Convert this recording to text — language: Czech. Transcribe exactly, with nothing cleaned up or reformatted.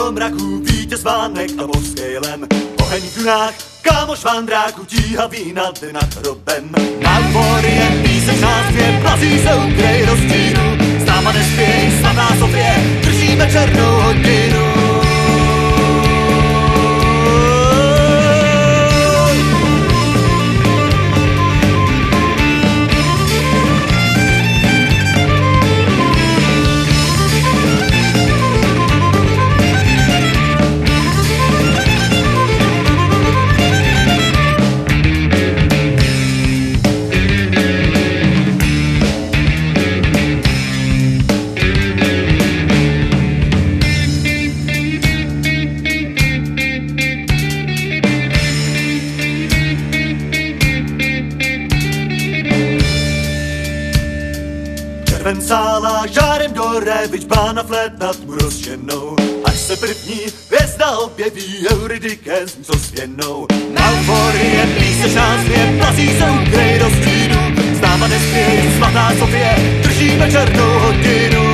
do mraku, vítěz vánek a božský lem. Oheň v dunách, kámoš vandráku, tíha vína jde nad hrobem. Na ubory je píseň nás dvě, plazí se ukrej do stínu. S náma nespěj, svatá Sofie, držíme černou hodinu. Červen sála žárem do revičba na flet nad tmu rozženou. Až se první hvězda objeví, Eurydiké s ní zosvěnou. Na ubory je píseň nás dvě, plazí se ukrej do stínu. S náma nespěj, svatá Sofie, držíme černou hodinu.